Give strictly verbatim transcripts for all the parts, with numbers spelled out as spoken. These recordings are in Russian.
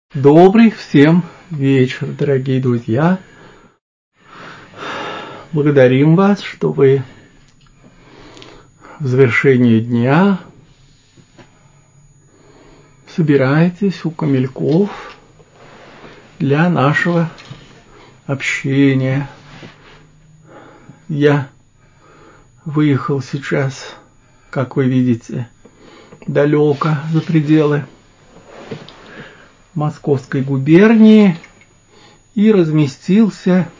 Добрый всем вечер, дорогие друзья. Благодарим вас, что вы в завершении дня собираетесь у Камельков для нашего общения. Я выехал сейчас, как вы видите, далеко за пределы Московской губернии и разместился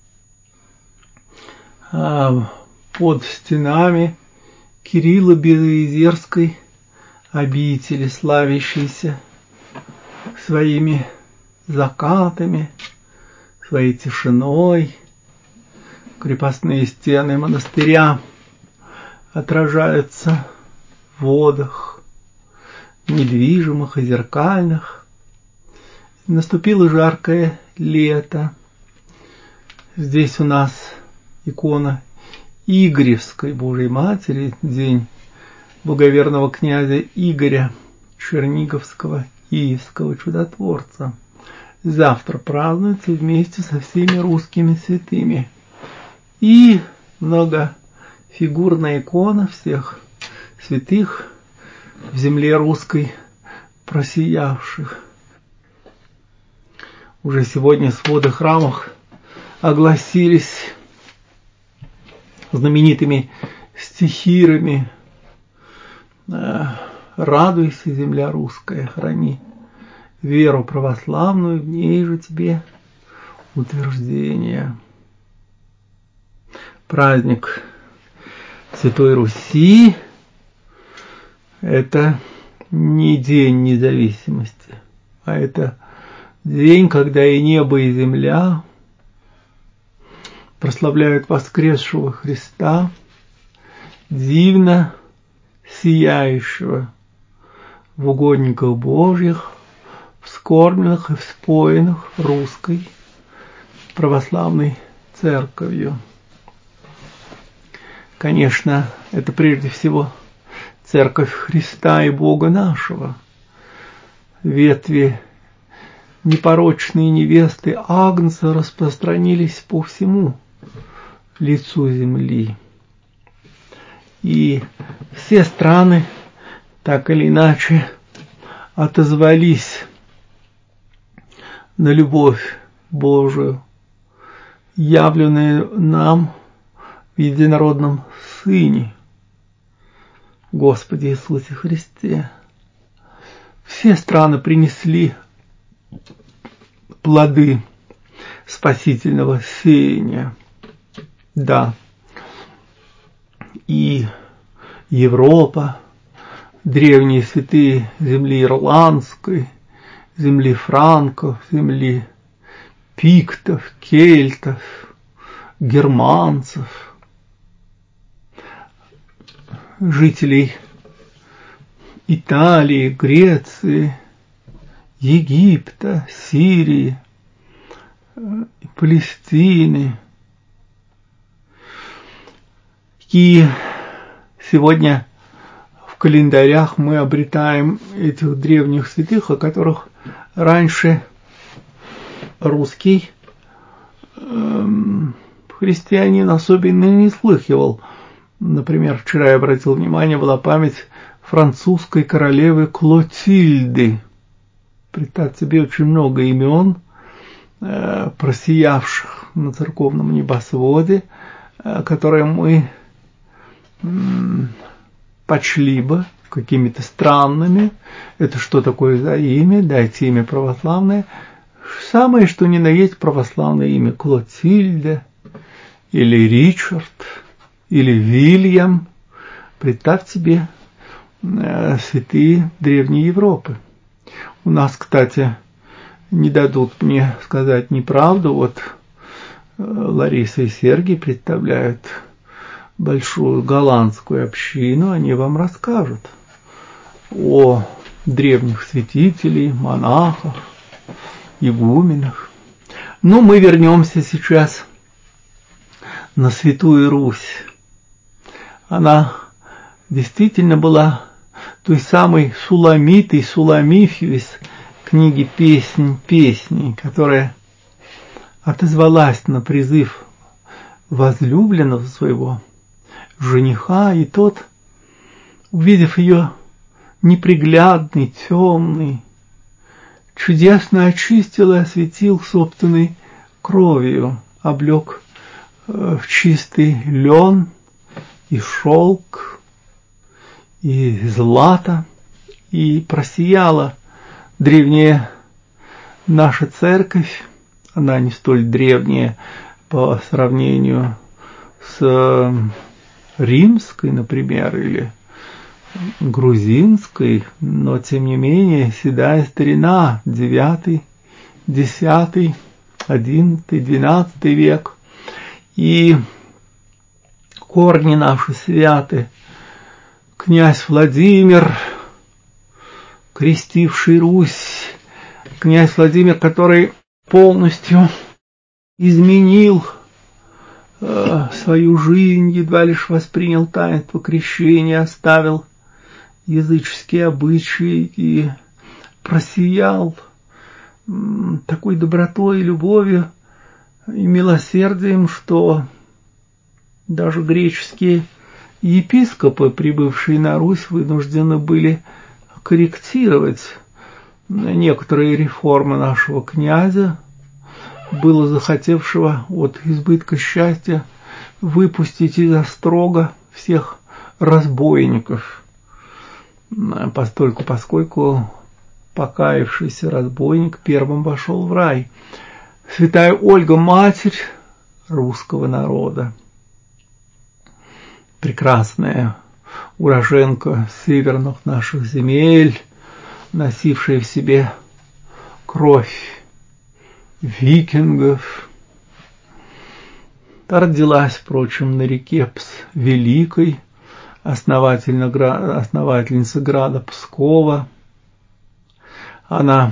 а, под стенами Кирилло-Белоозерской обители, славящейся своими закатами, своей тишиной. Крепостные стены монастыря отражаются в водах, недвижимых и зеркальных. Наступило жаркое лето. Здесь у нас икона Игоревской Божьей Матери, день благоверного князя Игоря Черниговского, Киевского чудотворца. Завтра празднуется вместе со всеми русскими святыми. И многофигурная икона всех святых в земле русской просиявших. Уже сегодня своды храмов огласились знаменитыми стихирами. «Радуйся, земля русская, храни веру православную, в ней же тебе утверждение». Праздник Святой Руси – это не день независимости, а это день, когда и небо, и земля прославляют воскресшего Христа, дивно сияющего в угодниках Божьих, вскормленных и вспоенных русской православной церковью. Конечно, это прежде всего церковь Христа и Бога нашего, ветви непорочные невесты Агнца распространились по всему лицу земли. И все страны так или иначе отозвались на любовь Божию, явленную нам в единородном Сыне, Господе Иисусе Христе. Все страны принесли плоды спасительного сеяния. Да. И Европа, древние святые земли ирландской, земли франков, земли пиктов, кельтов, германцев, жителей Италии, Греции, Египта, Сирии, Палестины. И сегодня в календарях мы обретаем этих древних святых, о которых раньше русский эм, христианин особенно не слыхивал. Например, вчера я обратил внимание, была память французской королевы Клотильды. Представьте себе, очень много имен, э, просиявших на церковном небосводе, э, которые мы э, почли бы какими-то странными. Это что такое за имя? Дайте имя православное. Самое, что ни на есть православное имя. Клотильда, или Ричард, или Вильям. Представьте себе, э, святые Древней Европы. У нас, кстати, не дадут мне сказать неправду. Вот Лариса и Сергий представляют большую голландскую общину. Они вам расскажут о древних святителей, монахах, игуменах. Но мы вернемся сейчас на Святую Русь. Она действительно была той самой Суламитой, Суламифиус, книги «Песнь песней», которая отозвалась на призыв возлюбленного своего жениха, и тот, увидев ее неприглядный, темный, чудесно очистил и осветил собственной кровью, облег в чистый лен и шелк, и злато, и просияла древняя наша церковь. Она не столь древняя по сравнению с римской, например, или грузинской, но тем не менее седая старина, девятый, десятый, одиннадцатый, двенадцатый век, и корни наши святы. Князь Владимир, крестивший Русь, князь Владимир, который полностью изменил э, свою жизнь, едва лишь воспринял таинство крещения, оставил языческие обычаи и просиял м, такой добротой и любовью и милосердием, что даже греческие епископы, прибывшие на Русь, вынуждены были корректировать некоторые реформы нашего князя, было захотевшего от избытка счастья выпустить из острога всех разбойников, постольку, поскольку покаявшийся разбойник первым вошел в рай. Святая Ольга, матерь русского народа, прекрасная уроженка северных наших земель, носившая в себе кровь викингов, родилась, впрочем, на реке Пс Великой, основательница града Пскова. Она,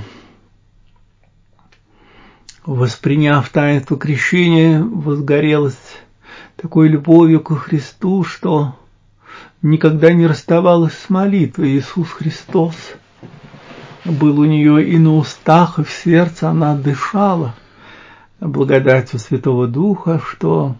восприняв таинство крещения, возгорелась такой любовью ко Христу, что никогда не расставалась с молитвой. Иисус Христос был у нее и на устах, и в сердце. Она дышала благодатью Святого Духа, что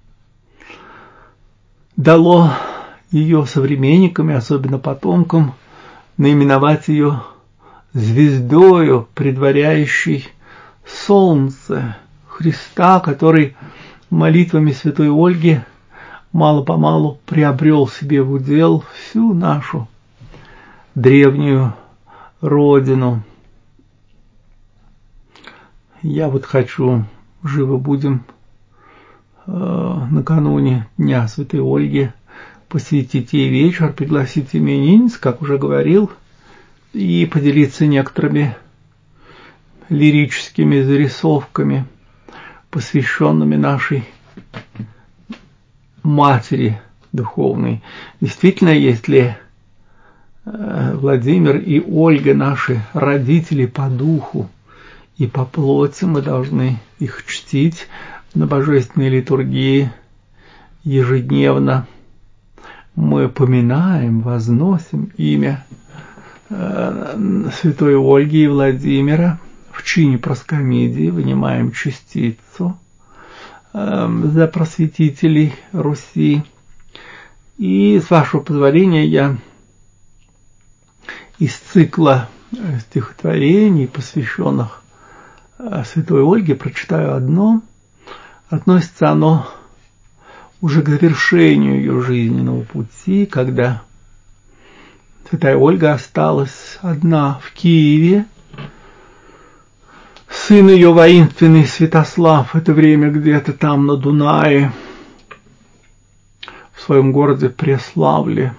дало ее современникам, и особенно потомкам, наименовать ее звездою, предваряющей солнце Христа, который молитвами святой Ольги мало-помалу приобрел себе в удел всю нашу древнюю родину. Я вот хочу, живо будем э, накануне Дня Святой Ольги посвятить ей вечер, пригласить именинниц, как уже говорил, и поделиться некоторыми лирическими зарисовками, посвященными нашей матери духовной. Действительно, если Владимир и Ольга наши родители по духу и по плоти, мы должны их чтить на божественной литургии ежедневно. Мы поминаем, возносим имя святой Ольги и Владимира, в чине проскомидии вынимаем частицу за просветителей Руси. И, с вашего позволения, я из цикла стихотворений, посвященных святой Ольге, прочитаю одно. Относится оно уже к завершению ее жизненного пути, когда святая Ольга осталась одна в Киеве. Сын ее, воинственный Святослав, в это время где-то там на Дунае, в своем городе Преславле,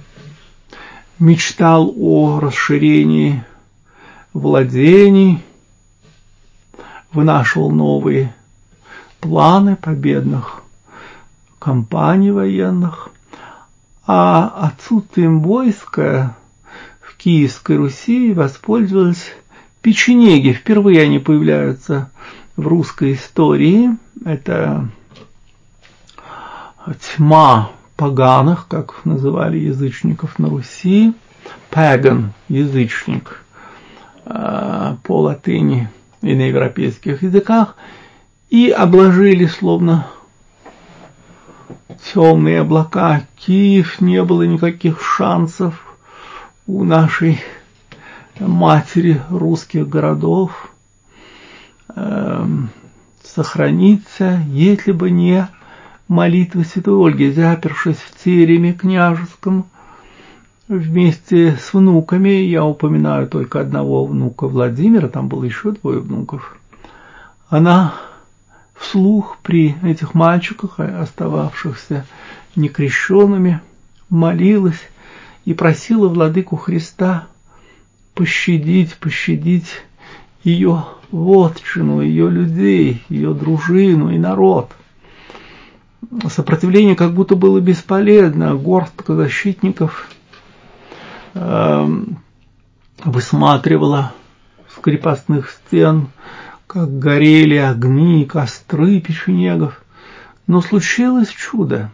мечтал о расширении владений, вынашивал новые планы победных кампаний военных, а отсутствием войска в Киевской Руси воспользовались печенеги. Впервые они появляются в русской истории. Это тьма поганых, как называли язычников на Руси. Паган, язычник. латыни и на европейских языках, и обложили словно темные облака. Киев, не было никаких шансов у нашей матери русских городов э, сохраниться, если бы не молитва святой Ольги, запершись в тереме княжеском вместе с внуками. Я упоминаю только одного внука Владимира, там было еще двое внуков. Она вслух при этих мальчиках, остававшихся некрещенными, молилась и просила владыку Христа пощадить, пощадить ее вотчину, ее людей, ее дружину и народ. Сопротивление как будто было бесполезно. Горстка защитников э, высматривала с крепостных стен, как горели огни, костры печенегов. Но случилось чудо.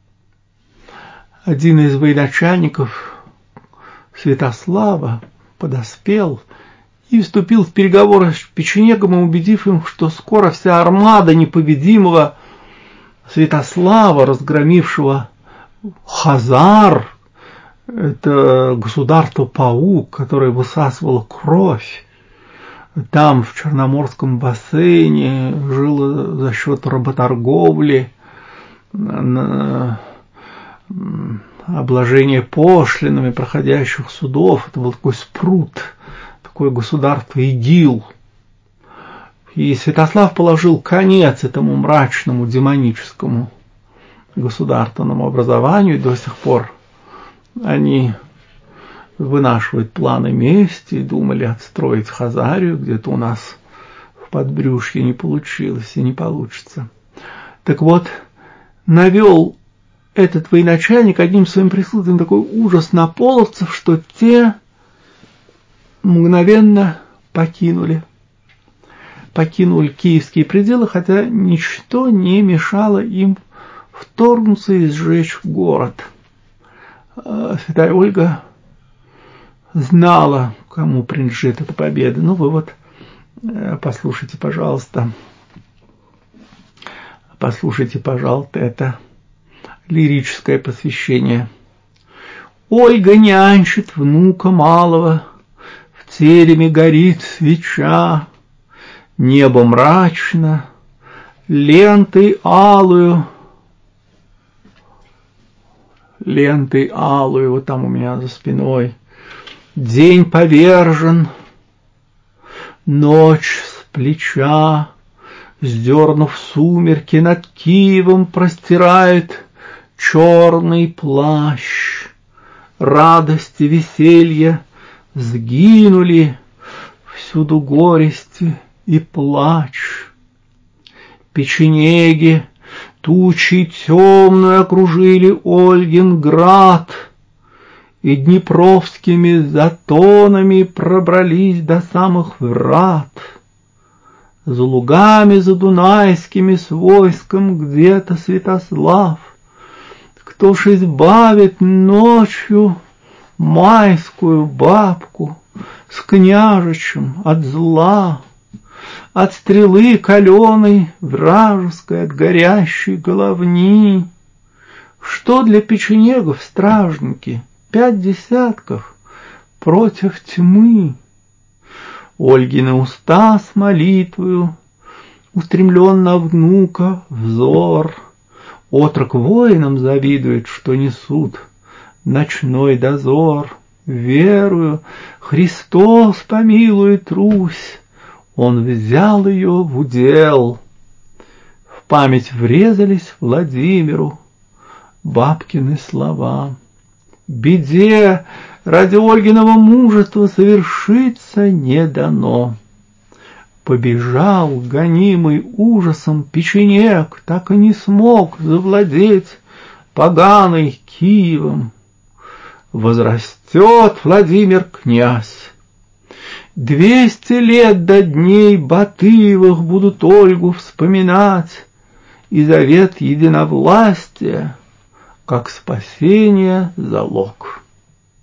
Один из военачальников Святослава подоспел и вступил в переговоры с печенегом, убедив им, что скоро вся армада непобедимого Святослава, разгромившего Хазар, это государство-паук, которое высасывало кровь, там, в Черноморском бассейне, жило за счет работорговли, обложения пошлинами проходящих судов. Это был такой спрут, такое государство ИГИЛ. И Святослав положил конец этому мрачному демоническому государственному образованию. И до сих пор они вынашивают планы мести и думали отстроить Хазарию, где-то у нас в подбрюшье не получилось и не получится. Так вот, навел этот военачальник одним своим присутствием такой ужас на половцев, что те мгновенно покинули, покинули киевские пределы, хотя ничто не мешало им вторгнуться и сжечь город. Святая Ольга знала, кому принадлежит эта победа. Ну, вы вот послушайте, пожалуйста, послушайте, пожалуйста, это лирическое посвящение. Ольга нянчит внука малого, в тереме горит свеча, небо мрачно, лентой алую, лентой алую, вот там у меня за спиной, день повержен, ночь с плеча, сдернув сумерки, над Киевом простирает черный плащ. Радость и веселье сгинули, всюду горести и плач. Печенеги тучей темную окружили Ольгинград, и днепровскими затонами пробрались до самых врат. За лугами задунайскими с войском где-то Святослав. Кто ж избавит ночью майскую бабку с княжичем от зла, от стрелы каленой вражеской, от горящей головни? Что для печенегов стражники? Пять десятков против тьмы. Ольгины уста с молитвою устремлен на внука взор. Отрок воинам завидует, что несут ночной дозор. Верую, Христос помилует Русь, Он взял ее в удел. В память врезались Владимиру бабкины слова. Беде ради Ольгиного мужества совершиться не дано. Побежал, гонимый ужасом, печенег, так и не смог завладеть поганой Киевом. Возрастет Владимир князь. Двести лет до дней Батыевых будут Ольгу вспоминать, и завет единовластия, как спасение залог.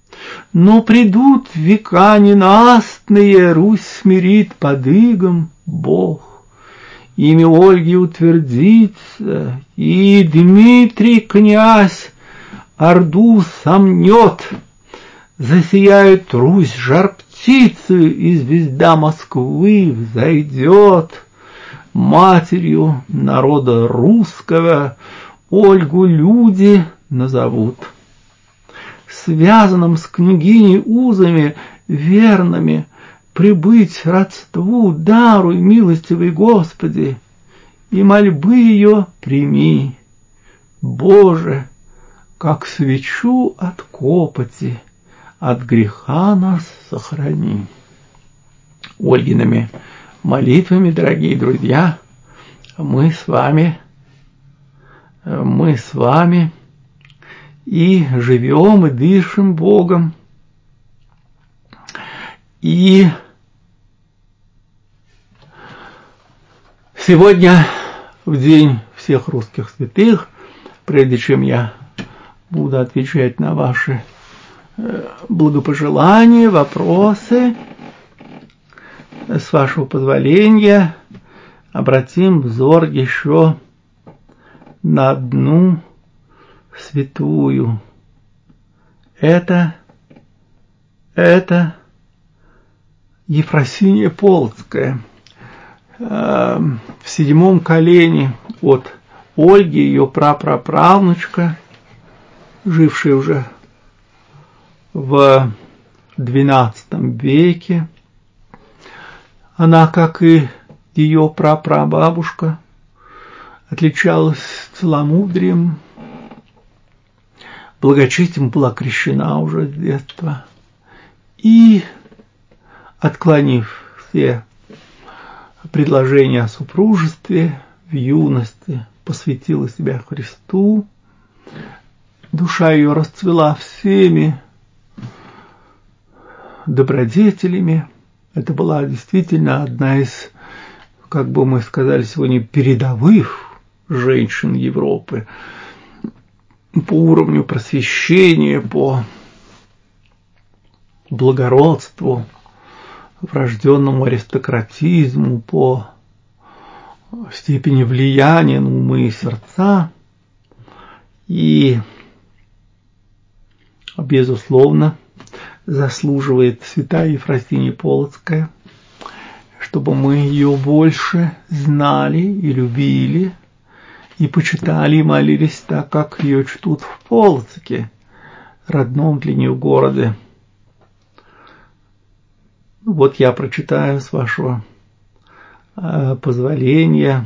Но придут века ненастные, Русь смирит под игом Бог. Имя Ольги утвердится, и Дмитрий князь Орду сомнет. Засияет Русь жар птицы, и звезда Москвы взойдет. Матерью народа русского Ольгу люди назовут. Связанным с княгиней узами верными прибыть родству даруй, милостивый Господи, и мольбы ее прими. Боже, как свечу от копоти, от греха нас сохрани. Ольгиными молитвами, дорогие друзья, мы с вами, мы с вами и живем, и дышим Богом. И сегодня, в день всех русских святых, прежде чем я буду отвечать на ваши благопожелания, вопросы, с вашего позволения, обратим взор еще на одну святую. Это, это Ефросинья Полоцкая. В седьмом колене от Ольги, ее прапраправнучка, жившая уже в двенадцатом веке. Она, как и ее прапрабабушка, отличалась целомудрием, благочестием, была крещена уже с детства. И, отклонив все предложения о супружестве, в юности посвятила себя Христу. Душа ее расцвела всеми добродетелями. Это была действительно одна из, как бы мы сказали сегодня, передовых женщин Европы по уровню просвещения, по благородству, врожденному аристократизму, по степени влияния на умы и сердца. И, безусловно, заслуживает святая Ефросинья Полоцкая, чтобы мы ее больше знали и любили, и почитали и молились так, как ее чтут в Полоцке, родном для нее городе. Вот я прочитаю, с вашего э, позволения,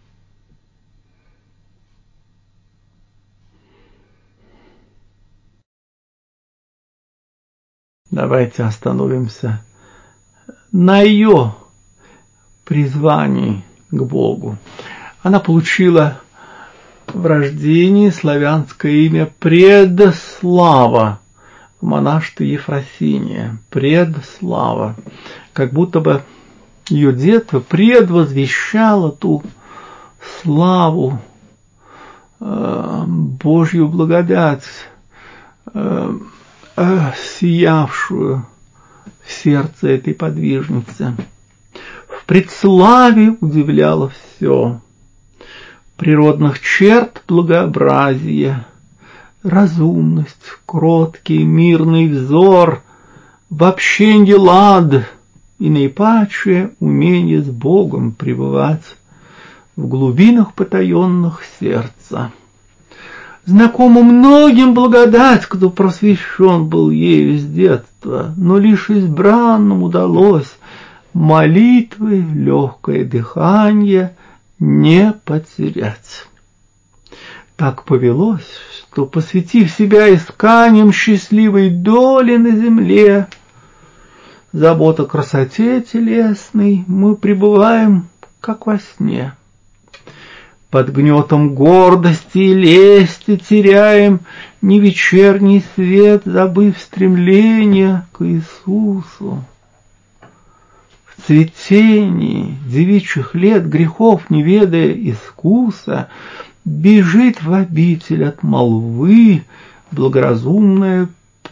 давайте остановимся на ее призвании к Богу. Она получила в рождении славянское имя Предслава, в монашестве Ефросиния, Предслава, как будто бы ее детство предвозвещало ту славу, э, Божью благодать, э, э, сиявшую в сердце этой подвижницы. В предславе удивляло все: природных черт благообразия, разумность, кроткий мирный взор, в общеньи лад и наипаче умение с Богом пребывать в глубинах потаенных сердца. Знакомо многим благодать, кто просвещен был ею с детства, но лишь избранным удалось молитвы, легкое дыхание не потерять. Так повелось, что, посвятив себя исканиям счастливой доли на земле, забот о красоте телесной, мы пребываем, как во сне. Под гнетом гордости и лести теряем ни вечерний свет, забыв стремление к Иисусу. В цветении девичьих лет, грехов не ведая искуса, бежит в обитель от молвы благоразумная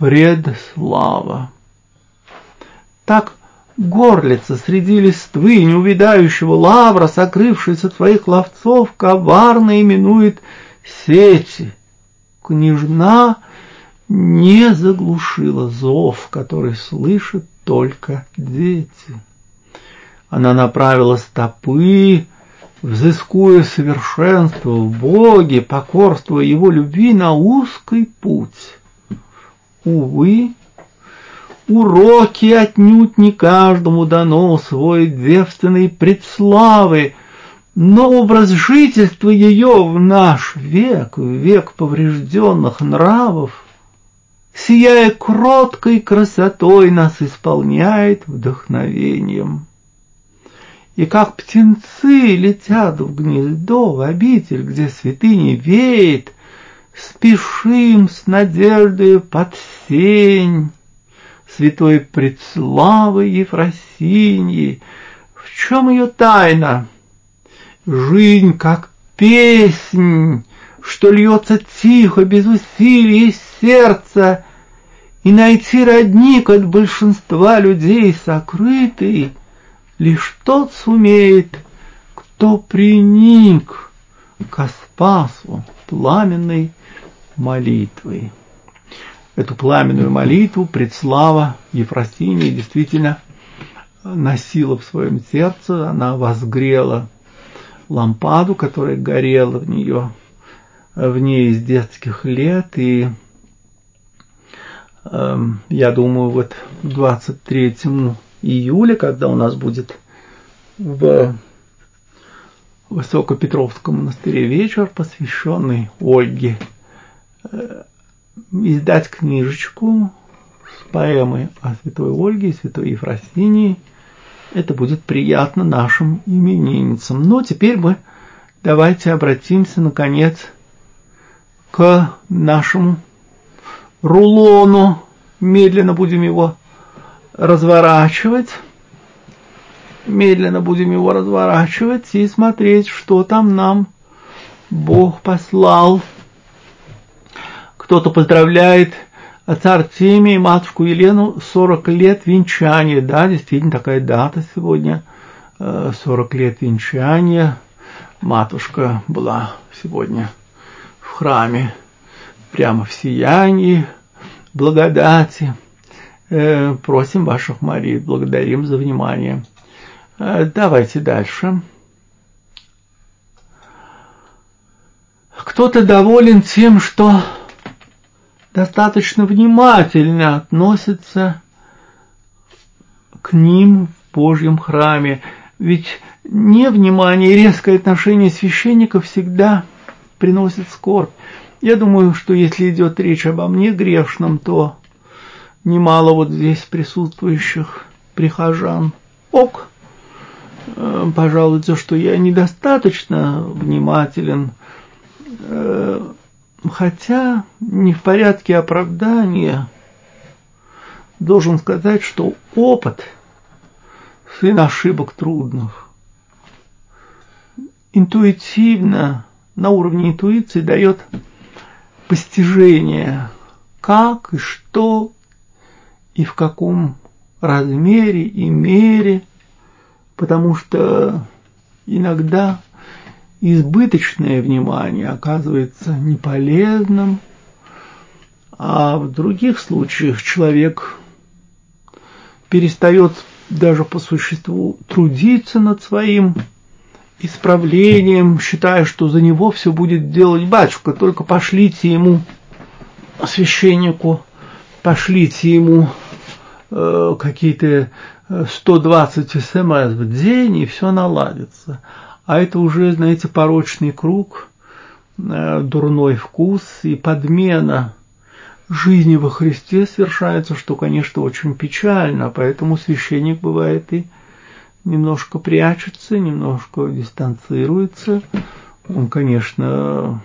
предслава. Так горлица среди листвы неувядающего лавра, сокрывшись от своих ловцов, коварно именует сети. Княжна не заглушила зов, который слышат только дети. Она направила стопы, взыскуя совершенство в Боге, покорствуя Его любви на узкий путь. Увы, уроки отнюдь не каждому дано свой девственной предславы, но образ жительства ее в наш век, в век поврежденных нравов, сияя кроткой красотой, нас исполняет вдохновением. И как птенцы летят в гнездо, в обитель, где святыня веет, спешим с надеждой под сень святой предславы Ефросиньи. В чем ее тайна? Жизнь, как песнь, что льется тихо, без усилий из сердца, и найти родник от большинства людей сокрытый лишь тот сумеет, кто приник ко спасу пламенной молитвой. Эту пламенную молитву предслава Ефросиньи действительно носила в своем сердце. Она возгрела лампаду, которая горела в нее, в ней с детских лет. И э, я думаю, вот двадцать третьего июля, когда у нас будет в Высокопетровском монастыре вечер, посвященный Ольге, э, издать книжечку с поэмой о святой Ольге и святой Ефросинии. Это будет приятно нашим именинницам. Но теперь мы давайте обратимся, наконец, к нашему рулону. Медленно будем его разворачивать. Медленно будем его разворачивать и смотреть, что там нам Бог послал. Кто-то поздравляет отца Артемия и матушку Елену сорок лет венчания. Да, действительно, такая дата сегодня. сорок лет венчания. Матушка была сегодня в храме прямо в сиянии благодати. Просим ваших Марий, благодарим за внимание. Давайте дальше. Кто-то доволен тем, что достаточно внимательно относится к ним в Божьем храме. Ведь невнимание и резкое отношение священников всегда приносит скорбь. Я думаю, что если идет речь обо мне грешном, то немало вот здесь присутствующих прихожан. Ок, пожалуйста, что я недостаточно внимателен, хотя не в порядке оправдания должен сказать, что опыт сын ошибок трудных интуитивно, на уровне интуиции дает постижение, как и что и в каком размере и мере, потому что иногда избыточное внимание оказывается неполезным, а в других случаях человек перестает даже по существу трудиться над своим исправлением, считая, что за него все будет делать батюшка, только пошлите ему, священнику, пошлите ему э, какие-то сто двадцать смс в день, и все наладится. А это уже, знаете, порочный круг, э, дурной вкус и подмена жизни во Христе совершается, что, конечно, очень печально. Поэтому священник бывает и немножко прячется, немножко дистанцируется. Он, конечно,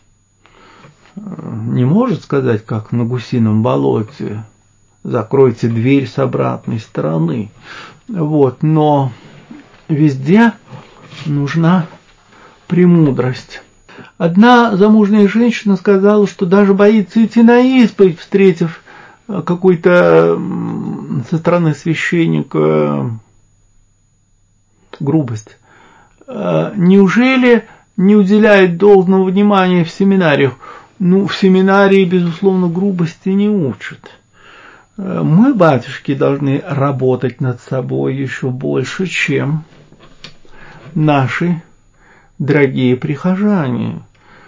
не может сказать, как на гусином болоте: закройте дверь с обратной стороны. Вот, но везде нужна премудрость. Одна замужняя женщина сказала, что даже боится идти на исповедь, встретив какой-то со стороны священника грубость. Неужели не уделяет должного внимания в семинариях? Ну, в семинарии, безусловно, грубости не учат. Мы, батюшки, должны работать над собой еще больше, чем наши дорогие прихожане.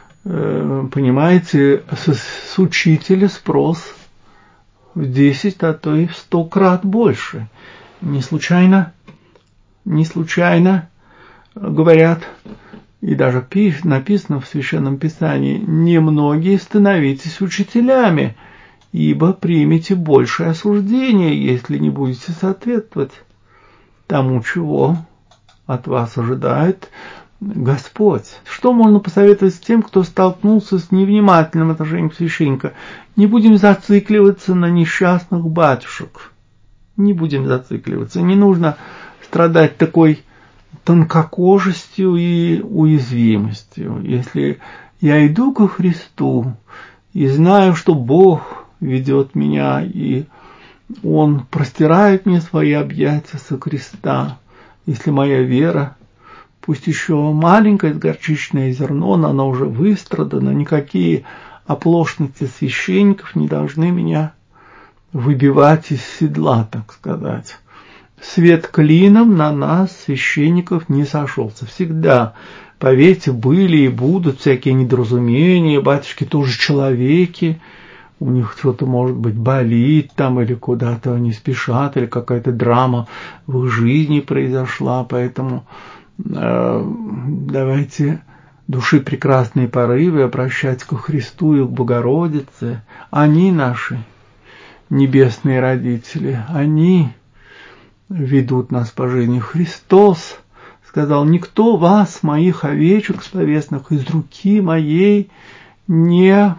Понимаете, с, с учителя спрос в десять, а то и в сто крат больше. Не случайно, не случайно говорят, и даже написано в Священном Писании: немногие становитесь учителями, ибо примете большее осуждение, если не будете соответствовать тому, чего от вас ожидает Господь. Что можно посоветовать тем, кто столкнулся с невнимательным отношением священника? Не будем зацикливаться на несчастных батюшек. Не будем зацикливаться. Не нужно страдать такой тонкокожестью и уязвимостью. Если я иду ко Христу и знаю, что Бог ведет меня, и Он простирает мне свои объятия со креста, если моя вера, пусть еще маленькое горчичное зерно, но оно уже выстрадано, никакие оплошности священников не должны меня выбивать из седла, так сказать. Свет клином на нас, священников, не сошелся. Всегда, поверьте, были и будут всякие недоразумения, батюшки тоже человеки, у них что-то, может быть, болит там, или куда-то они спешат, или какая-то драма в их жизни произошла, поэтому э, давайте души прекрасные порывы обращать ко Христу и к Богородице. Они наши небесные родители, они ведут нас по жизни. Христос сказал: никто вас, моих овечек словесных, из руки моей не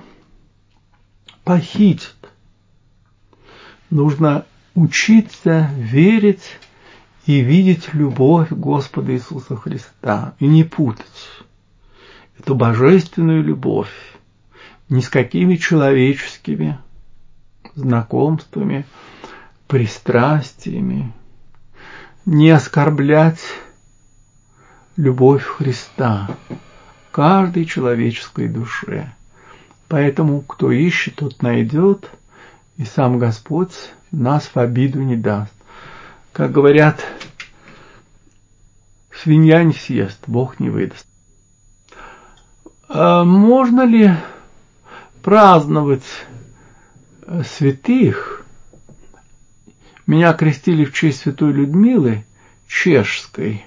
похитит. Нужно учиться верить и видеть любовь Господа Иисуса Христа, и не путать эту божественную любовь ни с какими человеческими знакомствами, пристрастиями, не оскорблять любовь Христа каждой человеческой душе. Поэтому, кто ищет, тот найдет, и сам Господь нас в обиду не даст. Как говорят, свинья не съест, Бог не выдаст. А можно ли праздновать святых? Меня крестили в честь святой Людмилы Чешской.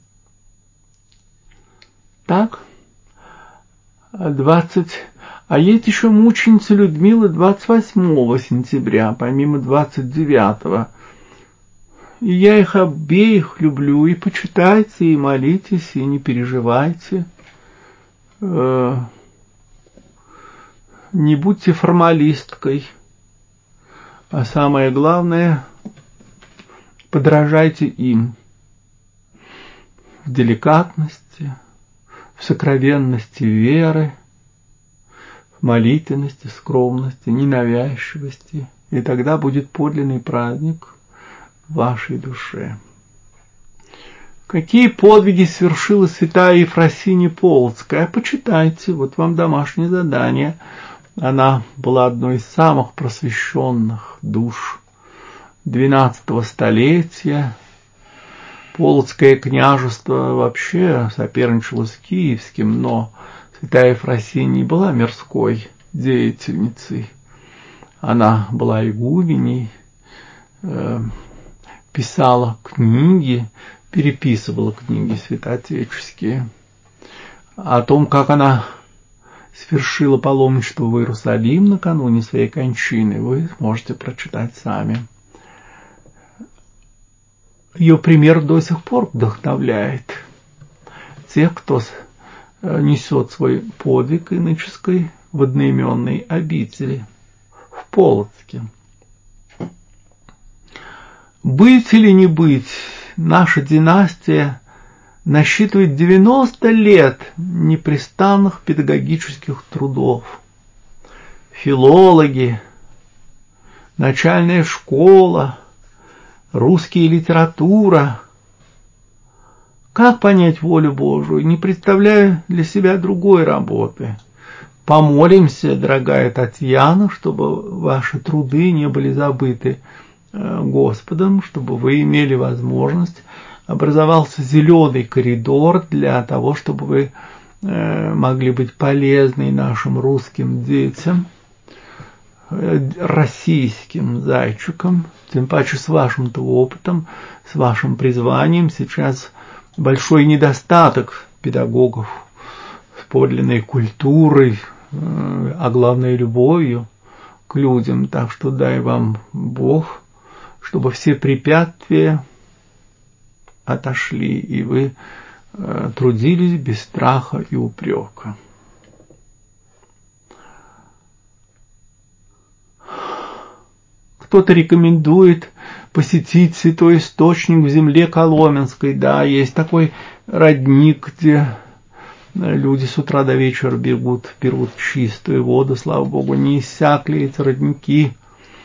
Так? двадцать А есть еще мученица Людмила двадцать восьмого сентября, помимо двадцать девятого. И я их обеих люблю, и почитайте, и молитесь, и не переживайте. Не будьте формалисткой. А самое главное, подражайте им в деликатности, в сокровенности веры, в молитвенности, скромности, ненавязчивости, и тогда будет подлинный праздник в вашей душе. Какие подвиги совершила святая Ефросинья Полоцкая? Почитайте, вот вам домашнее задание. Она была одной из самых просвещенных душ двенадцатого столетия. Полоцкое княжество вообще соперничало с Киевским, но святая Ефросинья была мирской деятельницей. Она была игуменей, э, писала книги, переписывала книги святоотеческие. О том, как она совершила паломничество в Иерусалим накануне своей кончины, вы можете прочитать сами. Ее пример до сих пор вдохновляет тех, кто несет свой подвиг иноческой в одноименной обители в Полоцке. Быть или не быть, наша династия насчитывает девяносто лет непрестанных педагогических трудов. Филологи, начальная школа, русская литература. Как понять волю Божию? Не представляю для себя другой работы. Помолимся, дорогая Татьяна, чтобы ваши труды не были забыты Господом, чтобы вы имели возможность, образовался зеленый коридор для того, чтобы вы могли быть полезны нашим русским детям, российским зайчикам, тем паче с вашим-то опытом, с вашим призванием. Сейчас большой недостаток педагогов с подлинной культурой, а главное любовью к людям. Так что дай вам Бог, чтобы все препятствия отошли, и вы трудились без страха и упрека. Кто-то рекомендует посетить святой источник в земле Коломенской. Да, есть такой родник, где люди с утра до вечера бегут, берут чистую воду. Слава Богу, не иссякли эти родники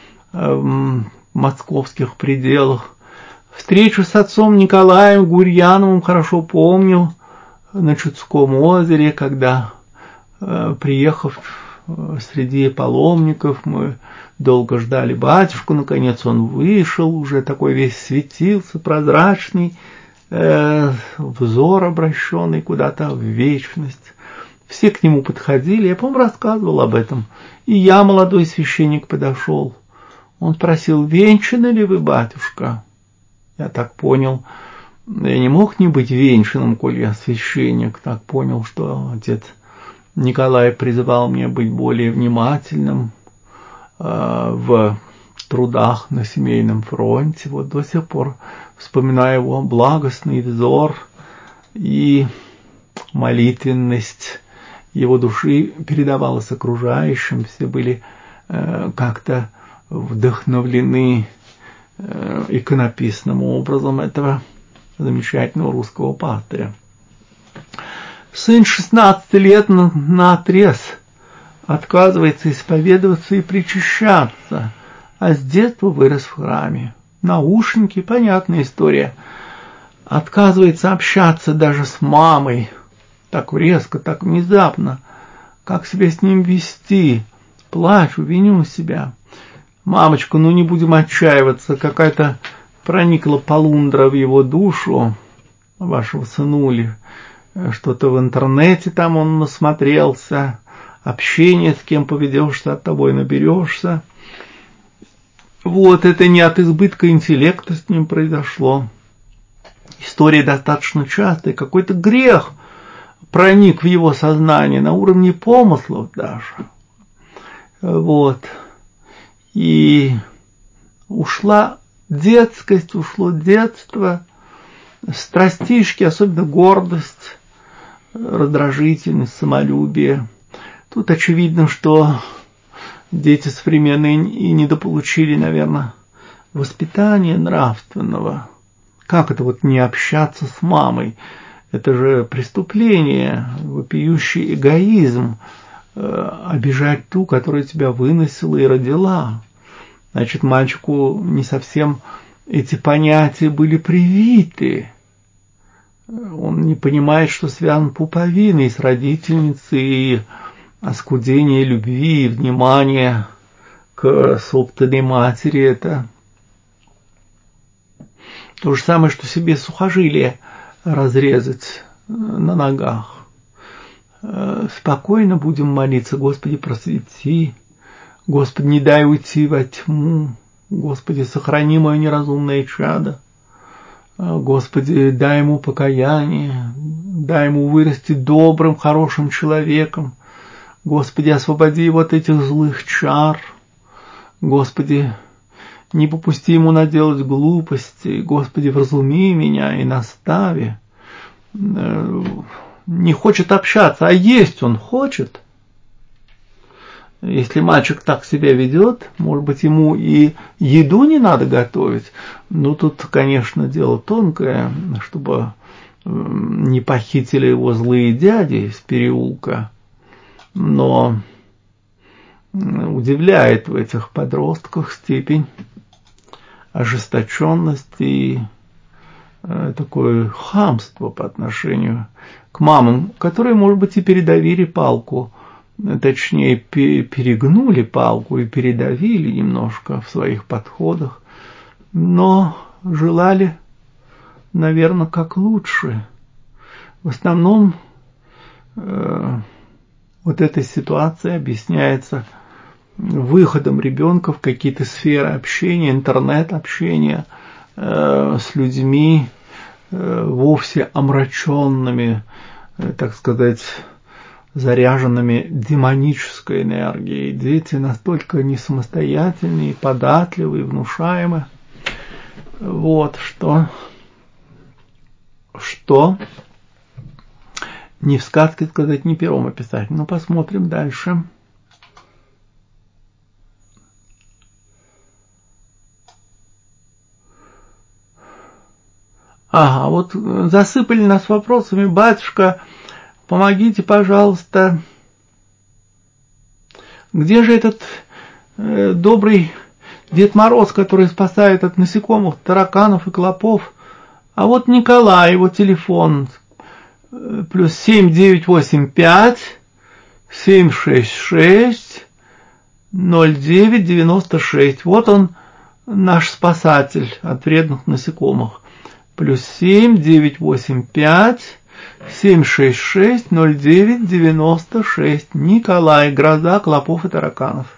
в московских пределах. Встречу с отцом Николаем Гурьяновым хорошо помню на Чудском озере, когда, приехав среди паломников, мы долго ждали батюшку, наконец он вышел, уже такой весь светился, прозрачный, э, взор обращенный куда-то в вечность. Все к нему подходили, я, по-моему, рассказывал об этом. И я, молодой священник, подошел. Он спросил: венчаны ли вы, батюшка? Я так понял, я не мог не быть венчанным, коль я священник, так понял, что отец Николай призывал меня быть более внимательным в трудах на семейном фронте. Вот до сих пор вспоминаю его благостный взор и молитвенность его души передавалась окружающим. Все были как-то вдохновлены иконописным образом этого замечательного русского пастыря. Сын шестнадцати лет наотрез отказывается исповедоваться и причащаться, а с детства вырос в храме. Наушники, понятная история. Отказывается общаться даже с мамой. Так резко, так внезапно. Как себя с ним вести? Плачу, виню себя. Мамочка, ну не будем отчаиваться. Какая-то проникла полундра в его душу, вашего сынули. Что-то в интернете там он насмотрелся. Общение, с кем поведешься, от того и наберешься. Вот, это не от избытка интеллекта с ним произошло. История достаточно частая. Какой-то грех проник в его сознание на уровне помыслов даже. Вот. И ушла детскость, ушло детство, страстишки, особенно гордость, раздражительность, самолюбие. Тут очевидно, что дети современные и недополучили, наверное, воспитания нравственного. Как это вот не общаться с мамой? Это же преступление, вопиющий эгоизм, обижать ту, которая тебя выносила и родила. Значит, мальчику не совсем эти понятия были привиты. Он не понимает, что связан пуповиной с родительницей, и оскудение любви и внимания к собственной матери — это то же самое, что себе сухожилие разрезать на ногах. Спокойно будем молиться: Господи, просвети, Господи, не дай уйти во тьму, Господи, сохрани мое неразумное чадо, Господи, дай ему покаяние, дай ему вырасти добрым, хорошим человеком, Господи, освободи его от этих злых чар, Господи, не попусти ему наделать глупостей, Господи, вразуми меня и настави. Не хочет общаться, а есть он хочет. Если мальчик так себя ведет, может быть, ему и еду не надо готовить. Ну, тут, конечно, дело тонкое, чтобы не похитили его злые дяди из переулка. Но удивляет в этих подростках степень ожесточенности и э, такое хамство по отношению к мамам, которые, может быть, и передавили палку, точнее, перегнули палку и передавили немножко в своих подходах, но желали, наверное, как лучше. В основном э, вот эта ситуация объясняется выходом ребенка в какие-то сферы общения, интернет-общения э, с людьми, э, вовсе омраченными, э, так сказать, заряженными демонической энергией. Дети настолько несамостоятельные, податливые, внушаемые. Вот, что, что ни в сказке сказать, ни пером описать. Ну, посмотрим дальше. Ага, вот засыпали нас вопросами. Батюшка, помогите, пожалуйста. Где же этот э, добрый Дед Мороз, который спасает от насекомых, тараканов и клопов? А вот Николай, его телефон, э, плюс семь девять восемь пять семь шесть шесть ноль девять девяносто шесть. Вот он, наш спасатель от вредных насекомых. Плюс семь девять восемь пять семь шесть шесть ноль девять девяносто шесть. Николай, гроза клопов и тараканов.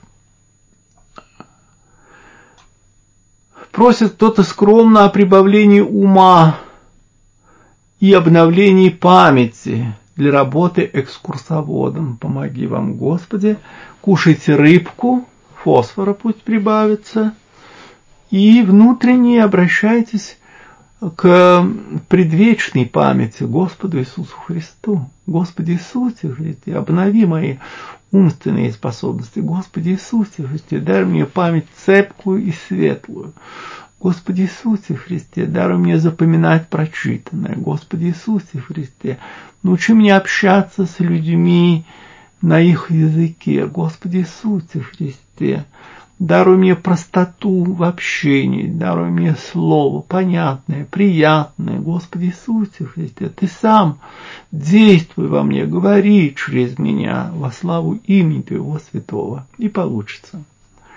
Просит кто-то скромно о прибавлении ума и обновлении памяти для работы экскурсоводом. Помоги вам, Господи. Кушайте рыбку, фосфора пусть прибавится. И внутренне обращайтесь к предвечной памяти Господу Иисусу Христу. Господи Иисусе Христе, обнови мои умственные способности. Господи Иисусе Христе, дай мне память цепкую и светлую. Господи Иисусе Христе, дай мне запоминать прочитанное. Господи Иисусе Христе, научи меня общаться с людьми на их языке. Господи Иисусе Христе, даруй мне простоту в общении, даруй мне слово понятное, приятное. Господи Иисусе Христе, Ты сам действуй во мне, говори через меня во славу имени Твоего святого. И получится.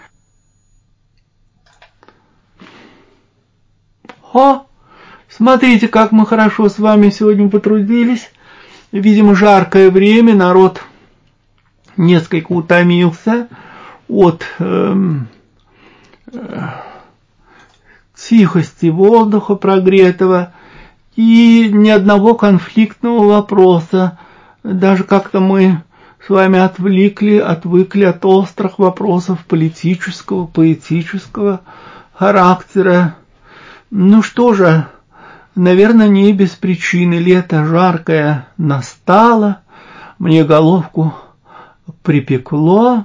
О, смотрите, как мы хорошо с вами сегодня потрудились. Видимо, жаркое время, народ несколько утомился от э, э, тихости воздуха прогретого и ни одного конфликтного вопроса. Даже как-то мы с вами отвлекли, отвыкли от острых вопросов политического, поэтического характера. Ну что же, наверное, не без причины. Лето жаркое настало, мне головку припекло.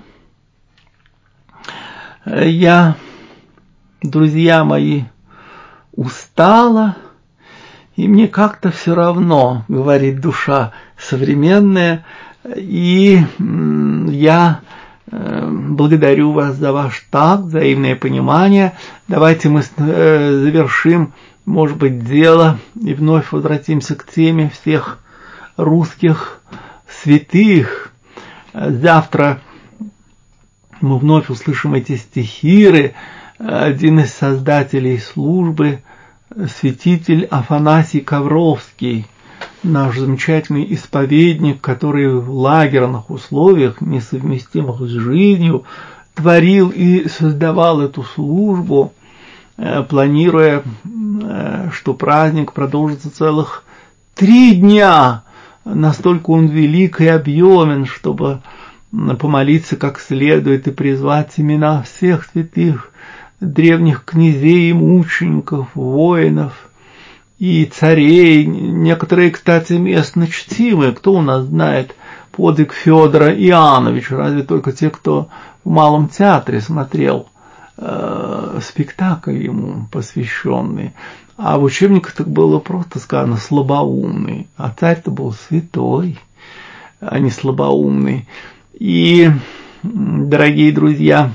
Я, друзья мои, устала, и мне как-то все равно, говорит душа современная, и я благодарю вас за ваш такт, взаимное понимание. Давайте мы завершим, может быть, дело и вновь возвратимся к теме всех русских святых. Завтра мы вновь услышим эти стихиры. Один из создателей службы, святитель Афанасий Ковровский, наш замечательный исповедник, который в лагерных условиях, несовместимых с жизнью, творил и создавал эту службу, планируя, что праздник продолжится целых три дня. Настолько он велик и объемен, чтобы помолиться как следует и призвать имена всех святых, древних князей и мучеников, воинов и царей. Некоторые, кстати, местно чтимые. Кто у нас знает подвиг Федора Иоанновича? Разве только те, кто в Малом театре смотрел э, спектакль ему посвященный. А в учебниках так было просто сказано слабоумный. А царь-то был святой, а не слабоумный. И дорогие друзья,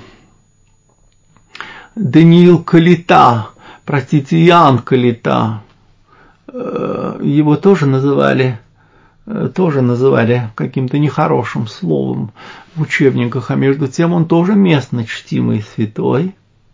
Даниил Калита, простите, Иоанн Калита, его тоже называли, тоже называли каким-то нехорошим словом в учебниках, а между тем он тоже местно чтимый святой,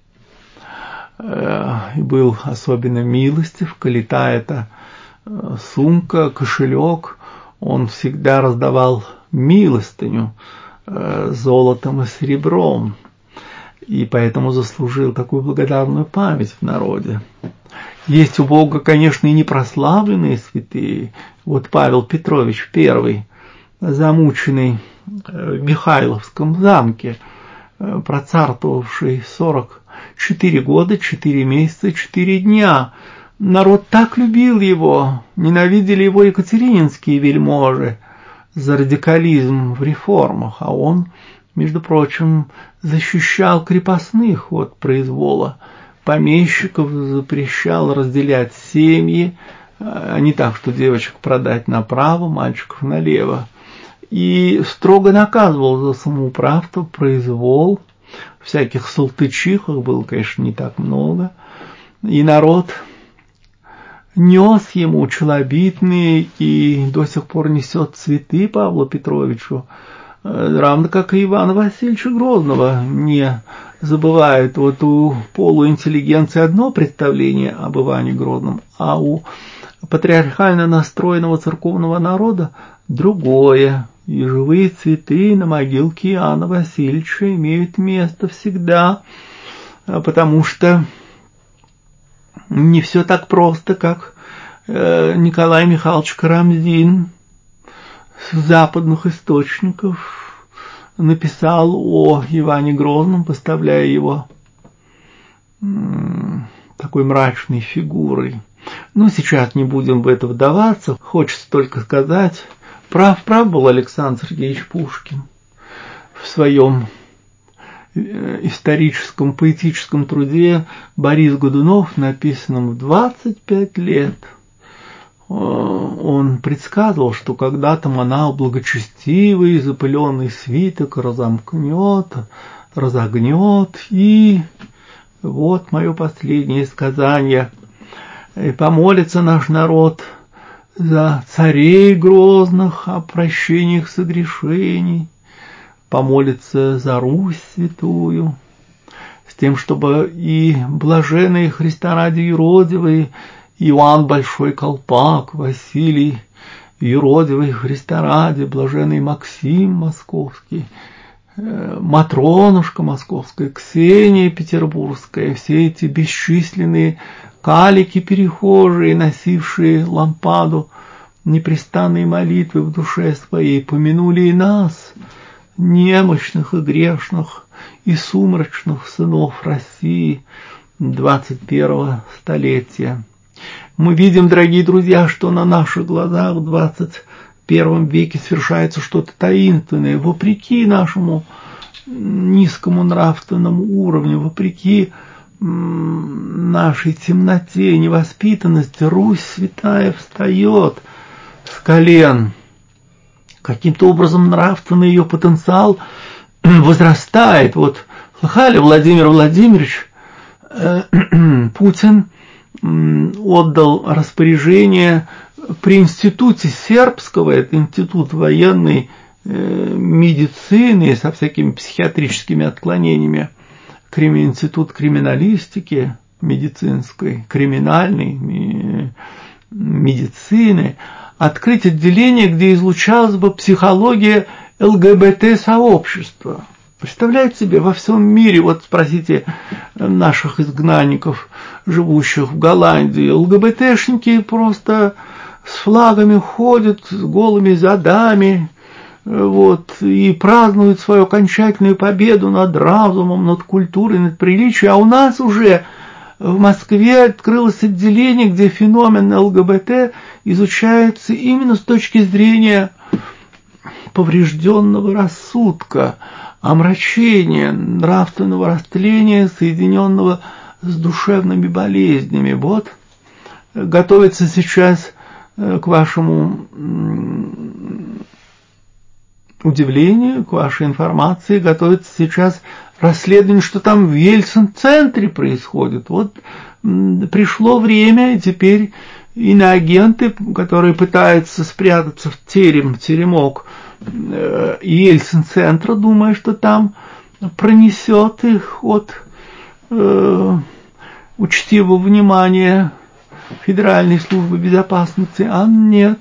и был особенно милостив. Калита – это сумка, кошелек, он всегда раздавал милостыню золотом и серебром, и поэтому заслужил такую благодарную память в народе. Есть у Бога, конечно, и непрославленные святые. Вот Павел Петрович I, замученный в Михайловском замке, процарствовавший сорок четыре года, четыре месяца, четыре дня. Народ так любил его, ненавидели его екатерининские вельможи за радикализм в реформах, а он, между прочим, защищал крепостных от произвола помещиков, запрещал разделять семьи, а не так, что девочек продать направо, мальчиков налево, и строго наказывал за самоуправство, произвол. Всяких салтычихах было, конечно, не так много, и народ нес ему челобитные и до сих пор несет цветы Павлу Петровичу, равно как и Ивана Васильевича Грозного не забывают. Вот у полуинтеллигенции одно представление об Иване Грозном, а у патриархально настроенного церковного народа другое. И живые цветы на могилке Иоанна Васильевича имеют место всегда, потому что не все так просто, как Николай Михайлович Карамзин с западных источников написал о Иване Грозном, поставляя его такой мрачной фигурой. Ну, сейчас не будем в это вдаваться, хочется только сказать, прав, прав был Александр Сергеевич Пушкин в своем историческом поэтическом труде «Борис Годунов», написанном в двадцать пять лет. Он предсказывал, что когда-то монах благочестивый запыленный свиток разомкнет, разогнет, и вот мое последнее сказание. И помолится наш народ за царей грозных о прощениях согрешений, помолится за Русь святую, с тем, чтобы и блаженные Христа ради юродивые Иоанн Большой Колпак, Василий юродивый Христа ради, блаженный Максим Московский, Матронушка Московская, Ксения Петербургская, все эти бесчисленные калики перехожие, носившие лампаду непрестанной молитвы в душе своей, помянули и нас, немощных и грешных и сумрачных сынов России двадцать первого столетия. Мы видим, дорогие друзья, что на наших глазах в двадцать первом веке совершается что-то таинственное, вопреки нашему низкому нравственному уровню, вопреки нашей темноте, невоспитанности. Русь святая встает с колен. Каким-то образом нравственный ее потенциал возрастает. Вот слыхали, Владимир Владимирович, э, Путин отдал распоряжение при институте сербского, это институт военной э, медицины со всякими психиатрическими отклонениями, институт криминалистики медицинской, криминальной медицины, открыть отделение, где излучалась бы психология ЛГБТ-сообщества. Представляете себе, во всем мире, вот спросите наших изгнанников, живущих в Голландии, ЛГБТшники просто с флагами ходят, с голыми задами, вот, и празднуют свою окончательную победу над разумом, над культурой, над приличием. А у нас уже в Москве открылось отделение, где феномен ЛГБТ изучается именно с точки зрения поврежденного рассудка, омрачения, нравственного растления, соединенного с душевными болезнями. Вот готовится сейчас к вашему удивлению, к вашей информации, готовится сейчас расследование, что там в Ельцин-центре происходит. Вот пришло время, и теперь иноагенты, которые пытаются спрятаться в терем, теремок Ельцин-центра, думая, что там пронесет их от э, учтивого внимания Федеральной службы безопасности, а нет.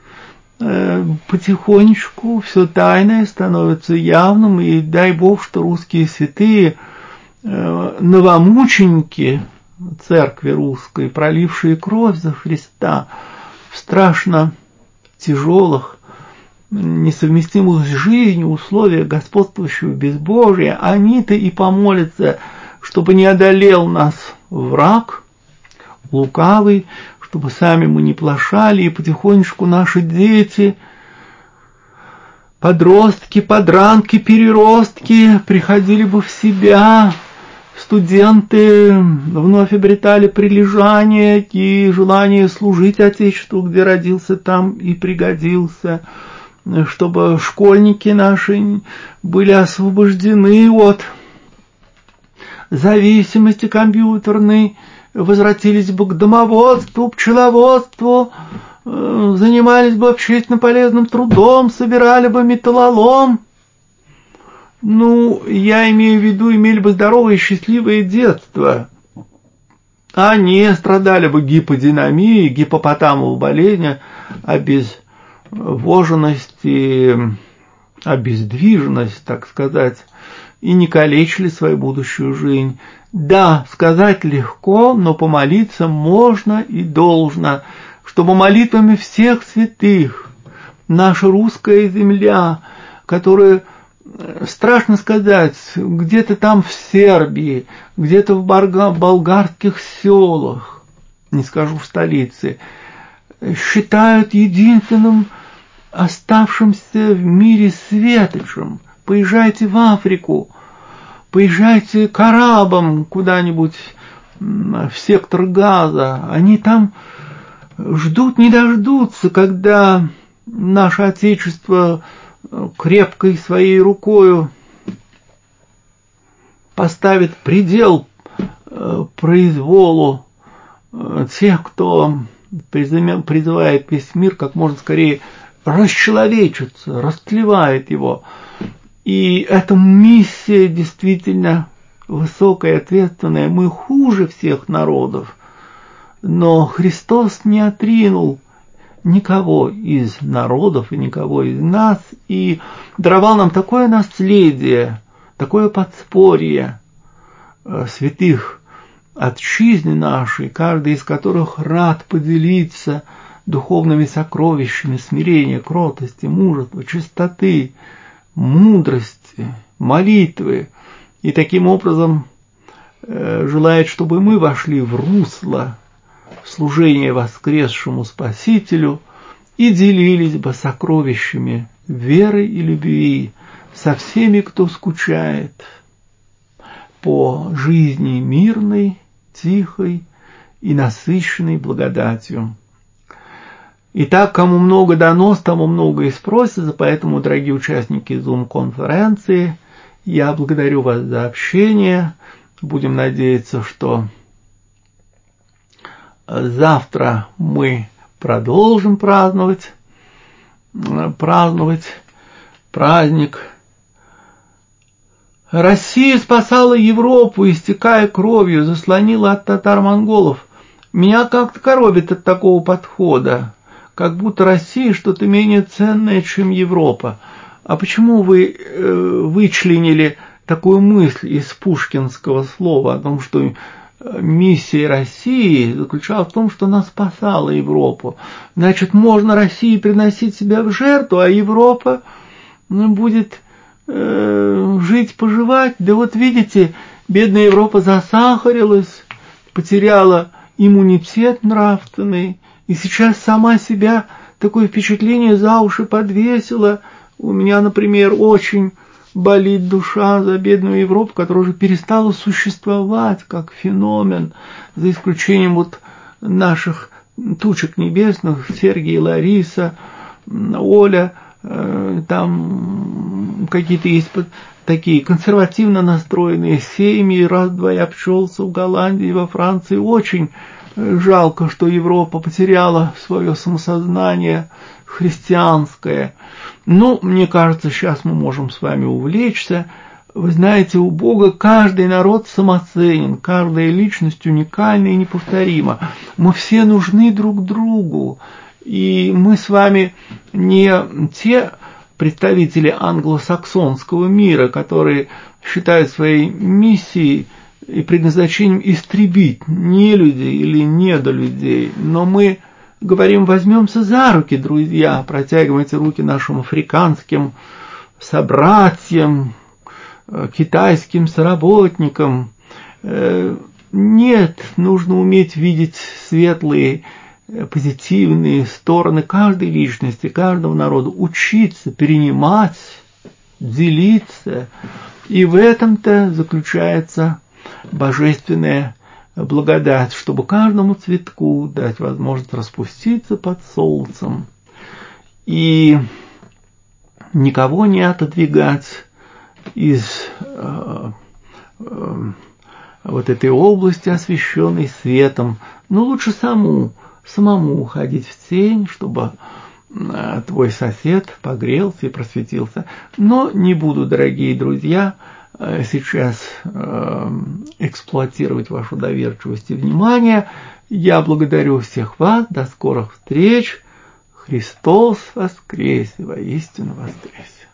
Потихонечку все тайное становится явным, и дай Бог, что русские святые, новомученики церкви русской, пролившие кровь за Христа в страшно тяжелых, несовместимых с жизнью условиях господствующего безбожия, они-то и помолятся, чтобы не одолел нас враг лукавый, чтобы сами мы не плашали, и потихонечку наши дети, подростки, подранки, переростки приходили бы в себя, студенты вновь обретали прилежание и желание служить Отечеству, где родился, там и пригодился, чтобы школьники наши были освобождены от зависимости компьютерной, возвратились бы к домоводству, пчеловодству, занимались бы общественно полезным трудом, собирали бы металлолом. Ну, я имею в виду, имели бы здоровое и счастливое детство, а не страдали бы гиподинамией, гипопотамовой болезнью, обезвоженности, обездвиженность, так сказать, и не калечили свою будущую жизнь. Да, сказать легко, но помолиться можно и должно, чтобы молитвами всех святых наша русская земля, которая, страшно сказать, где-то там в Сербии, где-то в болгарских селах, не скажу в столице, считают единственным оставшимся в мире светочем. Поезжайте в Африку, поезжайте к арабам куда-нибудь в сектор Газа. Они там ждут, не дождутся, когда наше Отечество крепкой своей рукою поставит предел произволу тех, кто призывает весь мир как можно скорее расчеловечиться, растлевает его. И эта миссия действительно высокая, ответственная. Мы хуже всех народов, но Христос не отринул никого из народов и никого из нас, и даровал нам такое наследие, такое подспорье святых отчизны нашей, каждый из которых рад поделиться духовными сокровищами смирения, кротости, мужества, чистоты, мудрости, молитвы, и таким образом э, желает, чтобы мы вошли в русло служения воскресшему Спасителю и делились бы сокровищами веры и любви со всеми, кто скучает по жизни мирной, тихой и насыщенной благодатью. Итак, кому много дано, тому много и спросится, поэтому, дорогие участники Zoom-конференции, я благодарю вас за общение. Будем надеяться, что завтра мы продолжим праздновать, праздновать праздник. Россия спасала Европу, истекая кровью, заслонила от татар-монголов. Меня как-то коробит от такого подхода, как будто Россия что-то менее ценное, чем Европа. А почему вы э, вычленили такую мысль из пушкинского слова о том, что миссия России заключалась в том, что она спасала Европу? Значит, можно России приносить себя в жертву, а Европа ну, будет э, жить, поживать. Да вот видите, бедная Европа засахарилась, потеряла иммунитет нравственный, и сейчас сама себя такое впечатление за уши подвесила. У меня, например, очень болит душа за бедную Европу, которая уже перестала существовать как феномен, за исключением вот наших тучек небесных, Сергей, Лариса, Оля, э, там какие-то есть такие консервативно настроенные семьи, раз-два я обчелся в Голландии, во Франции. Очень жалко, что Европа потеряла свое самосознание христианское. Но мне кажется, сейчас мы можем с вами увлечься. Вы знаете, у Бога каждый народ самоценен, каждая личность уникальна и неповторима. Мы все нужны друг другу. И мы с вами не те представители англосаксонского мира, которые считают своей миссией и предназначением истребить нелюдей или недолюдей. Но мы говорим, возьмемся за руки, друзья, протягивайте руки нашим африканским собратьям, китайским соработникам. Нет, нужно уметь видеть светлые, позитивные стороны каждой личности, каждого народа, учиться, перенимать, делиться. И в этом-то заключается божественная благодать, чтобы каждому цветку дать возможность распуститься под солнцем и никого не отодвигать из э, э, вот этой области, освещенной светом, но лучше саму, самому уходить в тень, чтобы э, твой сосед погрелся и просветился. Но не буду, дорогие друзья, э, сейчас э, эксплуатировать вашу доверчивость и внимание. Я благодарю всех вас. До скорых встреч. Христос воскресе, воистину воскресе.